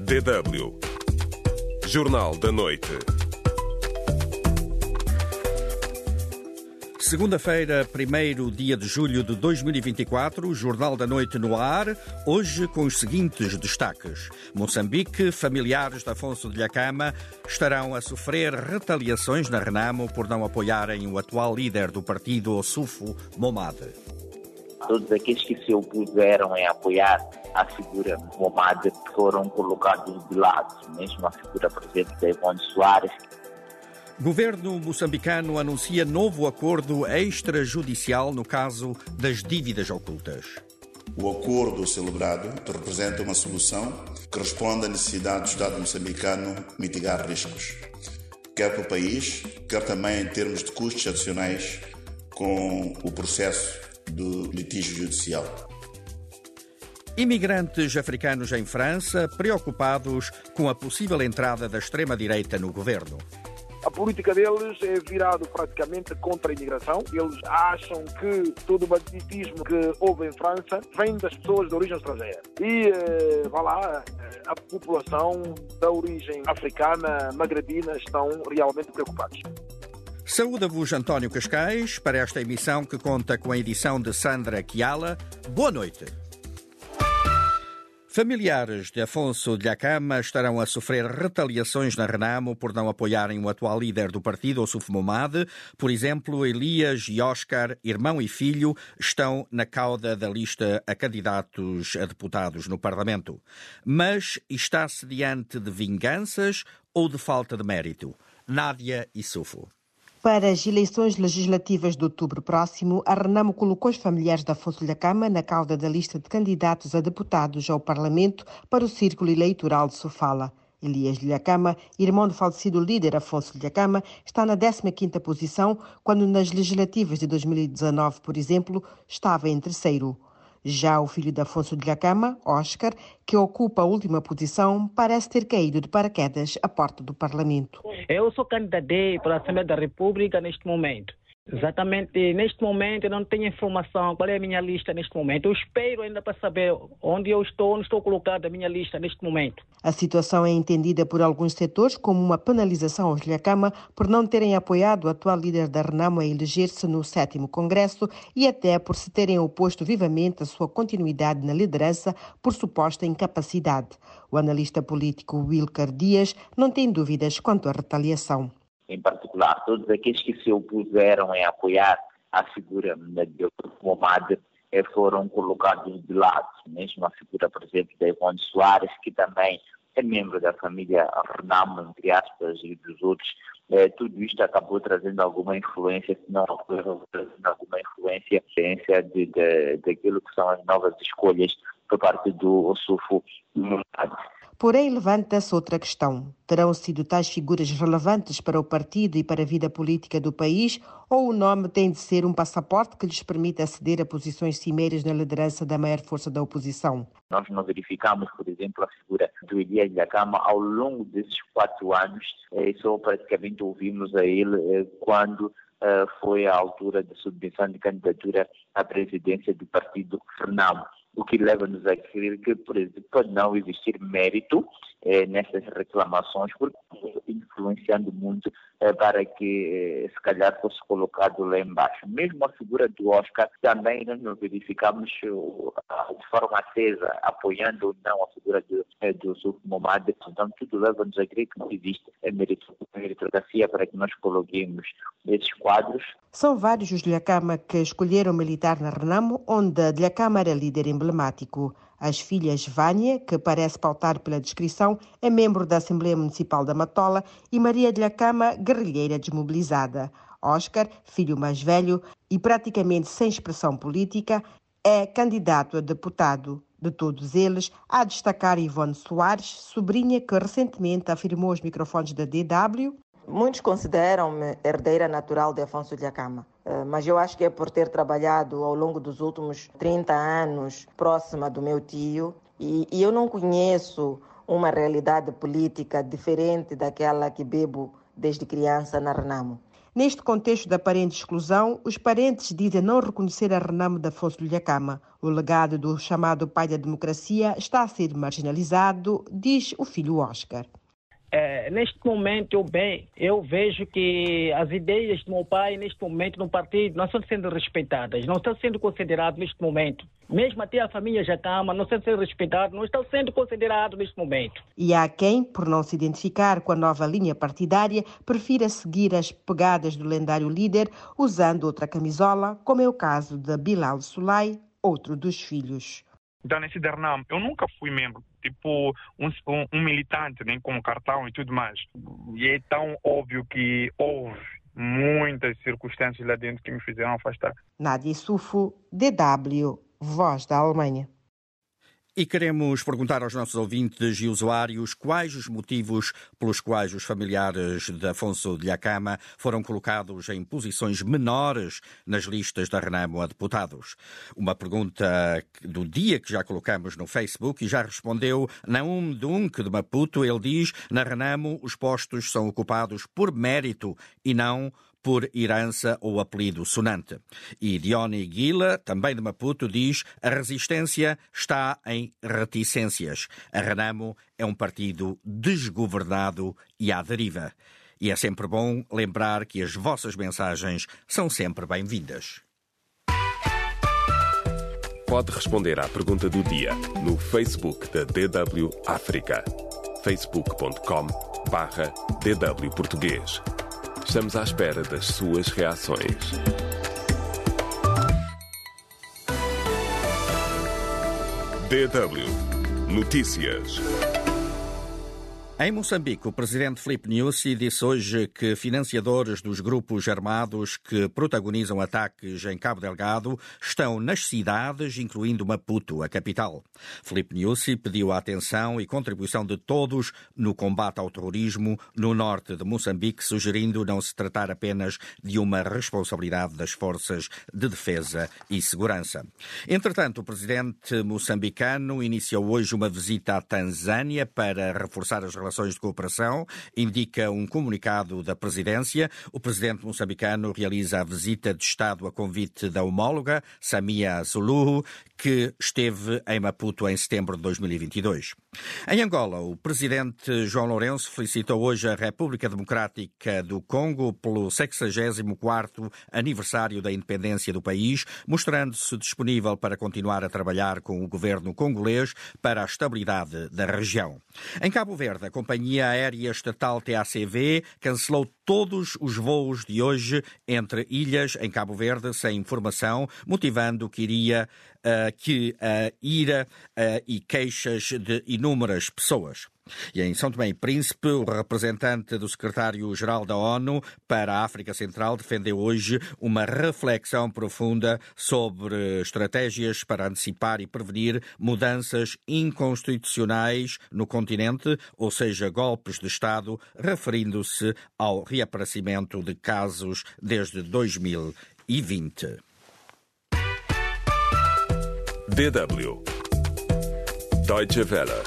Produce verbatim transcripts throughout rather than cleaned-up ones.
D W. Jornal da Noite. Segunda-feira, primeiro dia de julho de dois mil e vinte e quatro, Jornal da Noite no ar, hoje com os seguintes destaques. Moçambique, familiares de Afonso de Dhlakama estarão a sofrer retaliações na Renamo por não apoiarem o atual líder do partido, Ossufo Momade. Todos aqueles que se opuseram em apoiar a figura Momade foram colocados de lado, mesmo a figura, por exemplo, de Ivone Soares. Governo moçambicano anuncia novo acordo extrajudicial no caso das dívidas ocultas. O acordo celebrado representa uma solução que responde à necessidade do Estado moçambicano mitigar riscos, quer para o país, quer também em termos de custos adicionais com o processo do litígio judicial. Imigrantes africanos em França preocupados com a possível entrada da extrema-direita no governo. A política deles é virado praticamente contra a imigração. Eles acham que todo o banditismo que houve em França vem das pessoas de origem estrangeira. E, eh, vá lá, a população da origem africana, magrebina, estão realmente preocupados. Saúda-vos António Cascais para esta emissão que conta com a edição de Sandra Chiala. Boa noite. Familiares de Afonso de Dhlakama estarão a sofrer retaliações na Renamo por não apoiarem o atual líder do partido, Ossufo Momade. Por exemplo, Elias e Oscar, irmão e filho, estão na cauda da lista a candidatos a deputados no Parlamento. Mas está-se diante de vinganças ou de falta de mérito? Nádia Issoufou. Para as eleições legislativas de outubro próximo, a Renamo colocou os familiares de Afonso de Dhlakama na cauda da lista de candidatos a deputados ao Parlamento para o círculo eleitoral de Sofala. Elias de Dhlakama, irmão do falecido líder Afonso de Dhlakama, está na décima quinta posição, quando nas legislativas de dois mil e dezanove, por exemplo, estava em terceiro. Já o filho de Afonso de Dhlakama, Oscar, que ocupa a última posição, parece ter caído de paraquedas à porta do Parlamento. Eu sou candidato para a Assembleia da República neste momento. Exatamente, neste momento eu não tenho informação qual é a minha lista neste momento. Eu espero ainda para saber onde eu estou, onde estou colocado a minha lista neste momento. A situação é entendida por alguns setores como uma penalização aos Dhlakama por não terem apoiado o atual líder da Renamo a eleger-se no sétimo Congresso e até por se terem oposto vivamente à sua continuidade na liderança por suposta incapacidade. O analista político Wilker Dias não tem dúvidas quanto à retaliação. Em particular, todos aqueles que se opuseram em apoiar a figura de Momade foram colocados de lado, mesmo a figura, por exemplo, de Ivone Soares, que também é membro da família Renamo, entre aspas, e dos outros. Eh, tudo isto acabou trazendo alguma influência, se não trazendo alguma influência, influência de, de, daquilo que são as novas escolhas por parte do Ossufo Momade. Porém, levanta-se outra questão. Terão sido tais figuras relevantes para o partido e para a vida política do país, ou o nome tem de ser um passaporte que lhes permita aceder a posições cimeiras na liderança da maior força da oposição? Nós não verificamos, por exemplo, a figura do Elias de Dhlakama ao longo desses quatro anos, e só praticamente ouvimos a ele quando foi à altura da submissão de candidatura à presidência do partido Renamo. O que leva-nos a crer que, por exemplo, pode não existir mérito eh, nessas reclamações, porque influenciando muito eh, para que, eh, se calhar, fosse colocado lá embaixo. Mesmo a figura do Oscar, também nós não verificamos uh, de forma acesa, apoiando ou não a figura do, eh, do Ossufo Momade. Então, tudo leva-nos a crer que não existe eh, meritocracia para que nós coloquemos esses quadros. São vários os Dhlakama que escolheram militar na Renamo, onde Dhlakama era líder emblemático. As filhas Vânia, que parece pautar pela descrição, é membro da Assembleia Municipal da Matola, e Maria Dhlakama, guerrilheira desmobilizada. Oscar, filho mais velho e praticamente sem expressão política, é candidato a deputado. De todos eles, há a destacar Ivone Soares, sobrinha que recentemente afirmou aos microfones da D W. Muitos consideram-me herdeira natural de Afonso de Dhlakama, mas eu acho que é por ter trabalhado ao longo dos últimos trinta anos próxima do meu tio e, e eu não conheço uma realidade política diferente daquela que bebo desde criança na Renamo. Neste contexto da aparente exclusão, os parentes dizem não reconhecer a Renamo de Afonso Dhlakama. O legado do chamado pai da democracia está a ser marginalizado, diz o filho Oscar. É, neste momento, eu, bem, eu vejo que as ideias do meu pai, neste momento, no partido, não estão sendo respeitadas, não estão sendo consideradas neste momento. Mesmo até a família Dhlakama não está sendo respeitada, não está sendo considerado neste momento. E há quem, por não se identificar com a nova linha partidária, prefira seguir as pegadas do lendário líder usando outra camisola, como é o caso de Bilal Sulay, outro dos filhos. Então, nesse Renamo, eu nunca fui membro, tipo um, um, um militante, nem com cartão e tudo mais. E é tão óbvio que houve muitas circunstâncias lá dentro que me fizeram afastar. Nádia Sufo, D W, Voz da Alemanha. E queremos perguntar aos nossos ouvintes e usuários quais os motivos pelos quais os familiares de Afonso Dhlakama foram colocados em posições menores nas listas da Renamo a deputados. Uma pergunta do dia que já colocamos no Facebook e já respondeu Naum Dunk de Maputo. Ele diz, na Renamo os postos são ocupados por mérito e não por herança ou apelido sonante. E Dione Guila, também de Maputo, diz a resistência está em reticências. A Renamo é um partido desgovernado e à deriva. E é sempre bom lembrar que as vossas mensagens são sempre bem-vindas. Pode responder à pergunta do dia no Facebook da D W África. facebook ponto com barra D W Português. Estamos à espera das suas reações. D W Notícias. Em Moçambique, o presidente Filipe Nyusi disse hoje que financiadores dos grupos armados que protagonizam ataques em Cabo Delgado estão nas cidades, incluindo Maputo, a capital. Filipe Nyusi pediu a atenção e contribuição de todos no combate ao terrorismo no norte de Moçambique, sugerindo não se tratar apenas de uma responsabilidade das forças de defesa e segurança. Entretanto, o presidente moçambicano iniciou hoje uma visita à Tanzânia para reforçar as relações de cooperação, indica um comunicado da presidência. O presidente moçambicano realiza a visita de Estado a convite da homóloga, Samia Suluhu, que esteve em Maputo em setembro de dois mil e vinte e dois. Em Angola, o presidente João Lourenço felicitou hoje a República Democrática do Congo pelo sexagésimo quarto aniversário da independência do país, mostrando-se disponível para continuar a trabalhar com o governo congolês para a estabilidade da região. Em Cabo Verde, a companhia aérea estatal T A C V cancelou todos os voos de hoje entre ilhas em Cabo Verde sem informação, motivando que iria uh, que a uh, ira uh, e queixas de inúmeras pessoas. E em São Tomé e Príncipe, o representante do secretário-geral da ONU para a África Central defendeu hoje uma reflexão profunda sobre estratégias para antecipar e prevenir mudanças inconstitucionais no continente, ou seja, golpes de Estado, referindo-se ao reaparecimento de casos desde dois mil e vinte. D W Deutsche Welle.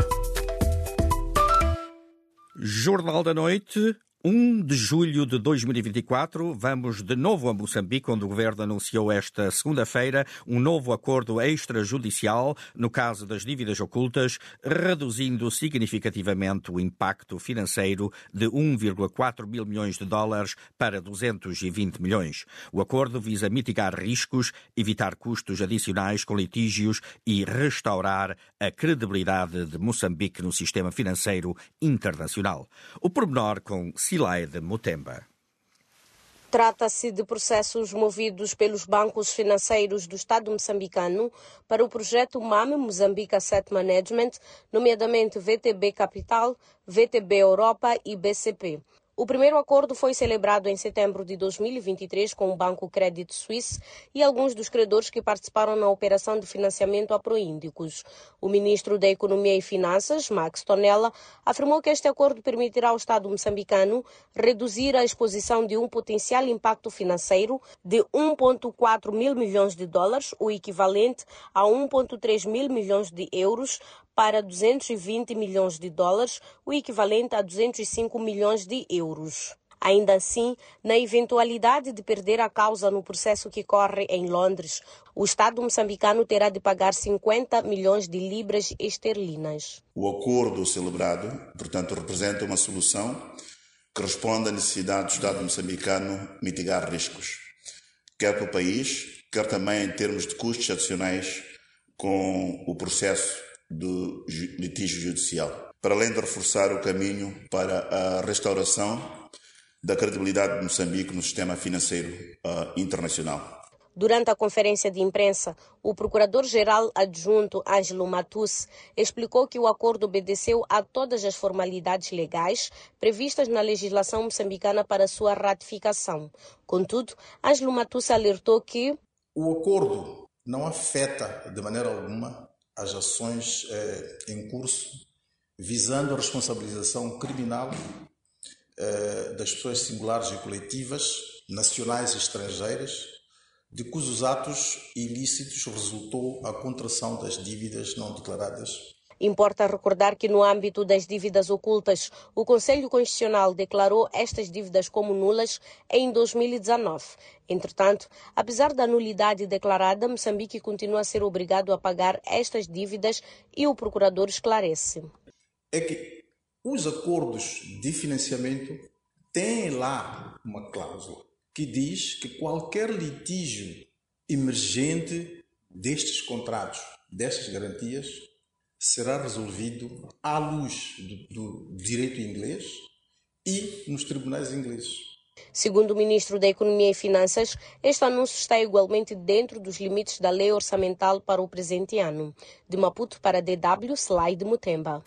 Jornal da Noite, um de julho de dois mil e vinte e quatro, vamos de novo a Moçambique, onde o governo anunciou esta segunda-feira um novo acordo extrajudicial no caso das dívidas ocultas, reduzindo significativamente o impacto financeiro de um vírgula quatro mil milhões de dólares para duzentos e vinte milhões. O acordo visa mitigar riscos, evitar custos adicionais com litígios e restaurar a credibilidade de Moçambique no sistema financeiro internacional. O pormenor com Silaide Mutemba. Trata-se de processos movidos pelos bancos financeiros do Estado moçambicano para o projeto M A M Moçambique Asset Management, nomeadamente V T B Capital, V T B Europa e B C P. O primeiro acordo foi celebrado em setembro de dois mil e vinte e três com o Banco Credit Suisse e alguns dos credores que participaram na operação de financiamento a Proíndicos. O ministro da Economia e Finanças, Max Tonella, afirmou que este acordo permitirá ao Estado moçambicano reduzir a exposição de um potencial impacto financeiro de um vírgula quatro mil milhões de dólares, o equivalente a um vírgula três mil milhões de euros, para duzentos e vinte milhões de dólares, o equivalente a duzentos e cinco milhões de euros. Ainda assim, na eventualidade de perder a causa no processo que corre em Londres, o Estado moçambicano terá de pagar cinquenta milhões de libras esterlinas. O acordo celebrado, portanto, representa uma solução que responde à necessidade do Estado moçambicano mitigar riscos, quer para o país, quer também em termos de custos adicionais com o processo do litígio judicial, para além de reforçar o caminho para a restauração da credibilidade de Moçambique no sistema financeiro uh, internacional. Durante a conferência de imprensa, o procurador-geral adjunto Ângelo Matus explicou que o acordo obedeceu a todas as formalidades legais previstas na legislação moçambicana para sua ratificação. Contudo, Ângelo Matus alertou que o acordo não afeta de maneira alguma as ações eh, em curso visando a responsabilização criminal eh, das pessoas singulares e coletivas, nacionais e estrangeiras, de cujos atos ilícitos resultou a contração das dívidas não declaradas. Importa recordar que no âmbito das dívidas ocultas, o Conselho Constitucional declarou estas dívidas como nulas em dois mil e dezanove. Entretanto, apesar da nulidade declarada, Moçambique continua a ser obrigado a pagar estas dívidas e o procurador esclarece. É que os acordos de financiamento têm lá uma cláusula que diz que qualquer litígio emergente destes contratos, destas garantias, será resolvido à luz do, do direito inglês e nos tribunais ingleses. Segundo o ministro da Economia e Finanças, este anúncio está igualmente dentro dos limites da lei orçamental para o presente ano. De Maputo para a D W, Slaide Mutemba.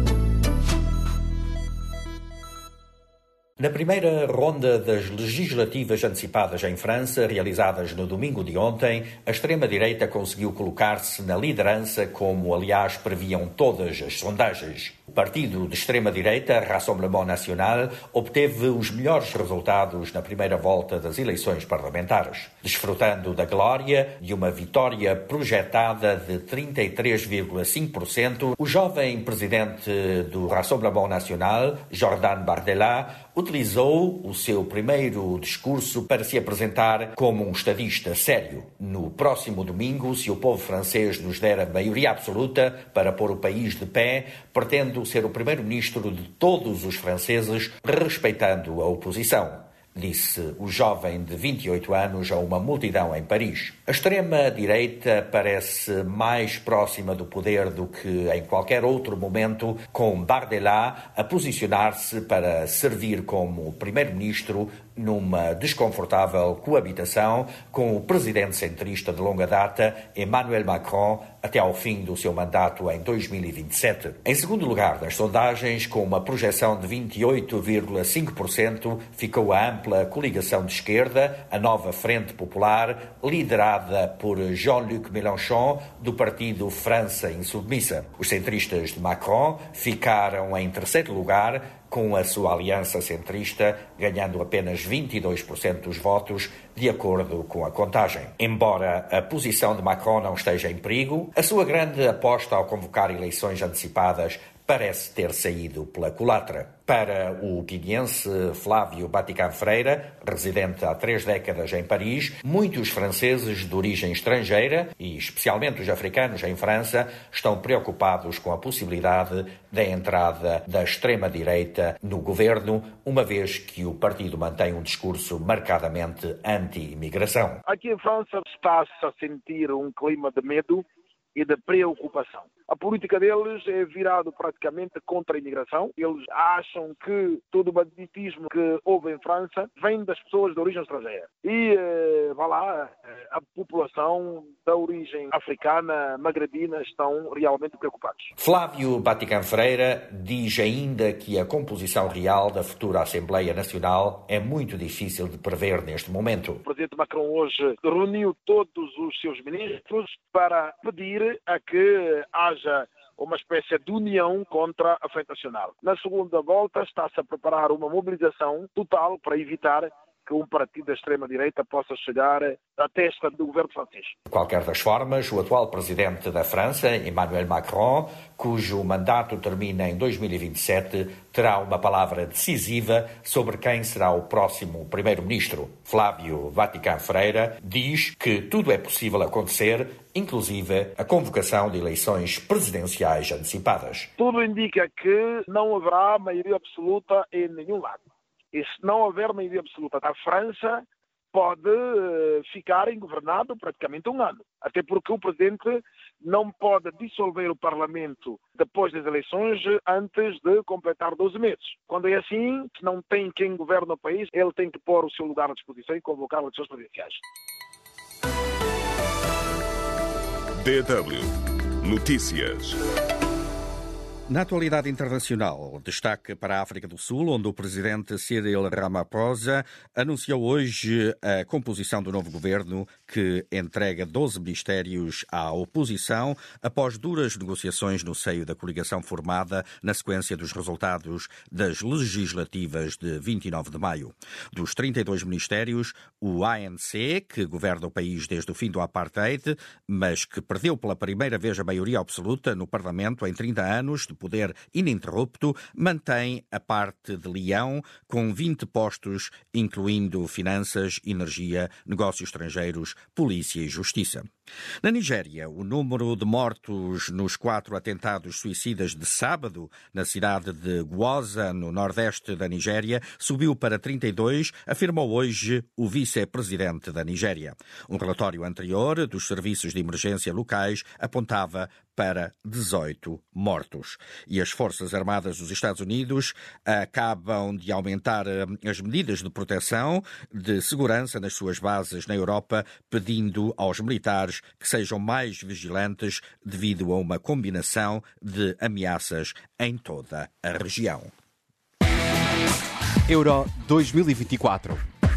Na primeira ronda das legislativas antecipadas em França, realizadas no domingo de ontem, a extrema-direita conseguiu colocar-se na liderança, como aliás previam todas as sondagens. O partido de extrema-direita, Rassemblement National, obteve os melhores resultados na primeira volta das eleições parlamentares, desfrutando da glória de uma vitória projetada de trinta e três vírgula cinco por cento. O jovem presidente do Rassemblement National, Jordan Bardella, utilizou o seu primeiro discurso para se apresentar como um estadista sério. No próximo domingo, se o povo francês nos der a maioria absoluta para pôr o país de pé, pretendo ser o primeiro-ministro de todos os franceses, respeitando a oposição, disse o jovem de vinte e oito anos a uma multidão em Paris. A extrema-direita parece mais próxima do poder do que em qualquer outro momento, com Bardella a posicionar-se para servir como primeiro-ministro numa desconfortável coabitação com o presidente centrista de longa data, Emmanuel Macron, até ao fim do seu mandato em dois mil e vinte e sete. Em segundo lugar nas sondagens, com uma projeção de vinte e oito vírgula cinco por cento, ficou a ampla coligação de esquerda, a Nova Frente Popular, liderada por Jean-Luc Mélenchon, do partido França Insubmissa. Os centristas de Macron ficaram em terceiro lugar, com a sua aliança centrista ganhando apenas vinte e dois por cento dos votos, de acordo com a contagem. Embora a posição de Macron não esteja em perigo, a sua grande aposta ao convocar eleições antecipadas parece ter saído pela culatra. Para o guineense Flávio Batican Freira, residente há três décadas em Paris, muitos franceses de origem estrangeira, e especialmente os africanos em França, estão preocupados com a possibilidade da entrada da extrema-direita no governo, uma vez que o partido mantém um discurso marcadamente anti-imigração. Aqui em França está-se a sentir um clima de medo e de preocupação. A política deles é virada praticamente contra a imigração. Eles acham que todo o banditismo que houve em França vem das pessoas de origem estrangeira. E, eh, vá lá, a população da origem africana, magrebina, estão realmente preocupados. Flávio Batican Freira diz ainda que a composição real da futura Assembleia Nacional é muito difícil de prever neste momento. O presidente Macron hoje reuniu todos os seus ministros para pedir a que haja uma espécie de união contra a Frente Nacional. Na segunda volta está-se a preparar uma mobilização total para evitar que um partido da extrema-direita possa chegar à testa do governo francês. De qualquer das formas, o atual presidente da França, Emmanuel Macron, cujo mandato termina em dois mil e vinte e sete, terá uma palavra decisiva sobre quem será o próximo primeiro-ministro. Flávio Vaticano Freire diz que tudo é possível acontecer, inclusive a convocação de eleições presidenciais antecipadas. Tudo indica que não haverá maioria absoluta em nenhum lado. E se não houver maioria absoluta, a França pode ficar ingovernado praticamente um ano. Até porque o presidente não pode dissolver o Parlamento depois das eleições antes de completar doze meses. Quando é assim, se não tem quem governa o país, ele tem que pôr o seu lugar à disposição e convocar eleições presidenciais. D W Notícias. Na atualidade internacional, destaque para a África do Sul, onde o presidente Cyril Ramaphosa anunciou hoje a composição do novo governo que entrega doze ministérios à oposição após duras negociações no seio da coligação formada na sequência dos resultados das legislativas de vinte e nove de maio. Dos trinta e dois ministérios, o A N C, que governa o país desde o fim do apartheid, mas que perdeu pela primeira vez a maioria absoluta no Parlamento em trinta anos, de poder ininterrupto, mantém a parte de Leão com vinte postos, incluindo finanças, energia, negócios estrangeiros, polícia e justiça. Na Nigéria, o número de mortos nos quatro atentados suicidas de sábado na cidade de Gwoza, no nordeste da Nigéria, subiu para trinta e dois, afirmou hoje o vice-presidente da Nigéria. Um relatório anterior dos serviços de emergência locais apontava para dezoito mortos. E as Forças Armadas dos Estados Unidos acabam de aumentar as medidas de proteção, de segurança nas suas bases na Europa, pedindo aos militares que sejam mais vigilantes devido a uma combinação de ameaças em toda a região. Euro dois mil e vinte e quatro.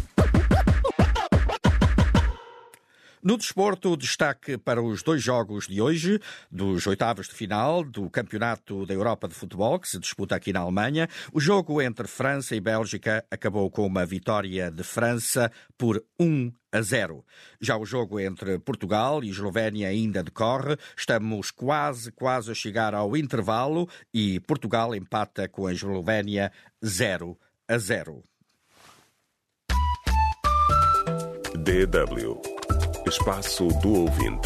No desporto, destaque para os dois jogos de hoje, dos oitavos de final do Campeonato da Europa de Futebol, que se disputa aqui na Alemanha. O jogo entre França e Bélgica acabou com uma vitória de França por um a zero. Já o jogo entre Portugal e Eslovénia ainda decorre. Estamos quase, quase a chegar ao intervalo e Portugal empata com a Eslovénia zero a zero. D W Espaço do Ouvinte.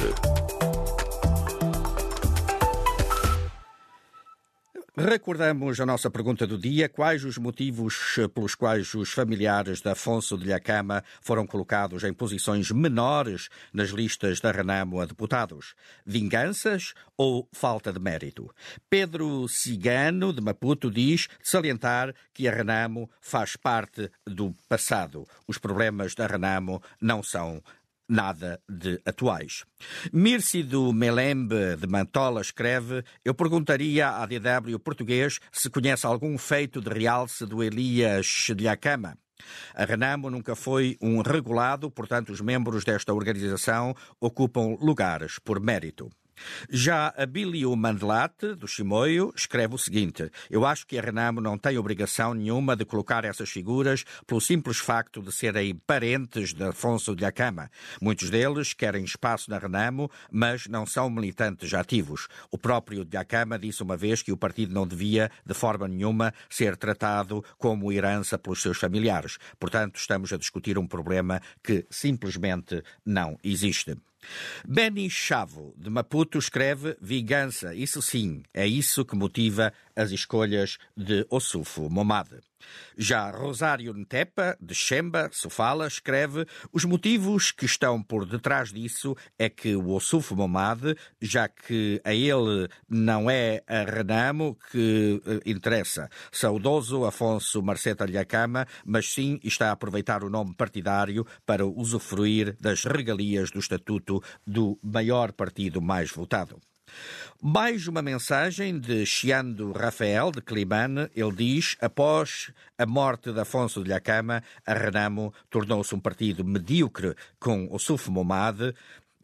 Recordamos a nossa pergunta do dia: quais os motivos pelos quais os familiares de Afonso de Dhlakama foram colocados em posições menores nas listas da Renamo a deputados? Vinganças ou falta de mérito? Pedro Cigano, de Maputo, diz salientar que a Renamo faz parte do passado. Os problemas da Renamo não são nada de atuais. Mírcido Melembe, de Mantola, escreve: eu perguntaria à D W português se conhece algum feito de realce do Elias Dhlakama. A Renamo nunca foi um regulado, portanto os membros desta organização ocupam lugares por mérito. Já Abílio Mandelate, do Chimoio, escreve o seguinte: eu acho que a Renamo não tem obrigação nenhuma de colocar essas figuras pelo simples facto de serem parentes de Afonso de Dhlakama. Muitos deles querem espaço na Renamo, mas não são militantes ativos. O próprio Dhlakama disse uma vez que o partido não devia, de forma nenhuma, ser tratado como herança pelos seus familiares. Portanto, estamos a discutir um problema que simplesmente não existe. Beni Chavo, de Maputo, escreve: vingança, isso sim, é isso que motiva as escolhas de Ossufo Momade. Já Rosário Ntepa, de Xemba, Sofala, escreve: os motivos que estão por detrás disso é que o Ossufo Momade, já que a ele não é a Renamo que eh, interessa, saudoso Afonso Marceta Dhlakama, mas sim está a aproveitar o nome partidário para usufruir das regalias do estatuto do maior partido mais votado. Mais uma mensagem de Chiando Rafael, de Climane. Ele diz: após a morte de Afonso de Dhlakama, a Renamo tornou-se um partido medíocre com Ossufo Momade.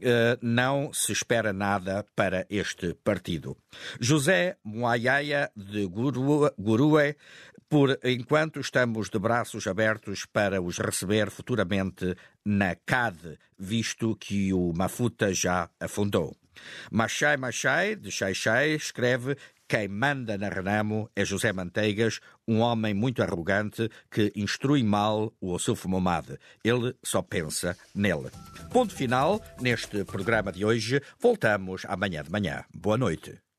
não se espera nada para este partido. José Moaiaia de Gurue, por enquanto estamos de braços abertos para os receber futuramente na C A D, visto que o Mafuta já afundou. Machai Machai, de Xai-Xai, escreve: quem manda na Renamo é José Manteigas, um homem muito arrogante que instrui mal o Ossuf Momad. Ele só pensa nele. Ponto final neste programa de hoje. Voltamos amanhã de manhã. Boa noite.